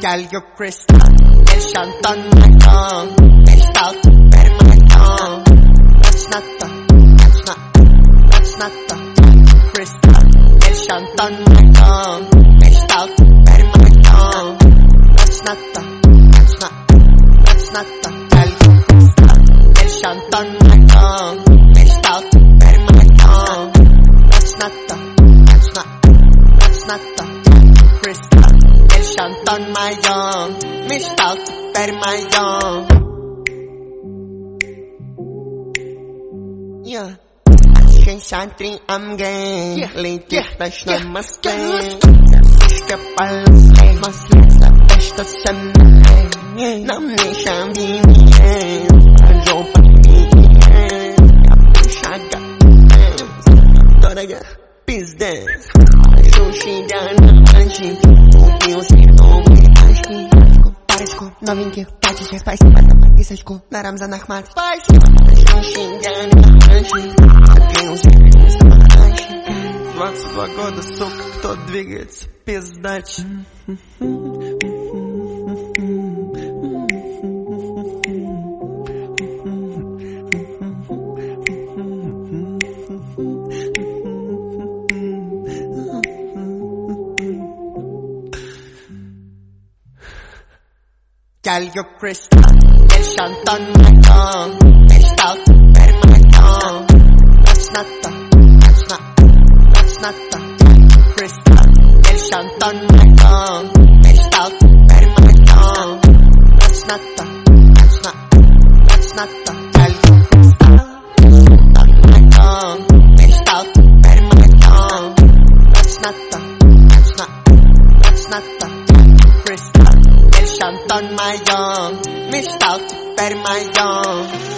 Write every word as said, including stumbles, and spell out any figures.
Girl, you crystal, ich Anton Mayon. Ich stalk, per Mayon. That's not the, that's not, that's not the crystal, ich Anton Mayon. Ich stalk, per Mayon. That's not the, that's not, that's not the girl, you crystal, ich Anton Mayon. Ich stalk, per Mayon. That's not the, that's not, that's not the crystal, ich Anton Mayon. Mich stalk, per Mayon. Yeah. Шантри амгей, летит точно Москве. Сишка полосей, маслица, что со мной. Нам не шамбине, а жопа мне. Шага, дорого, пиздец. Шуши да на манчи, купился новый ашки. Парочку новеньких пачечек, спасибо за подписочку на Рамзанах мат. Спасибо. Шуши да на манчи. двадцать два года, сука, кто двигается, пиздачи. Girl, you crystal, ich Anton Mayon. Ich stalk, per Mayon. That's not the, that's not, that's not the crystal, ich Anton Mayon. Ich stalk, per Mayon. That's not the, that's not, that's not the girl, you crystal, ich Anton Mayon. Ich stalk, per Mayon. That's not the, that's not, that's not the crystal, ich Anton Mayon. Mich stalk, per Mayon.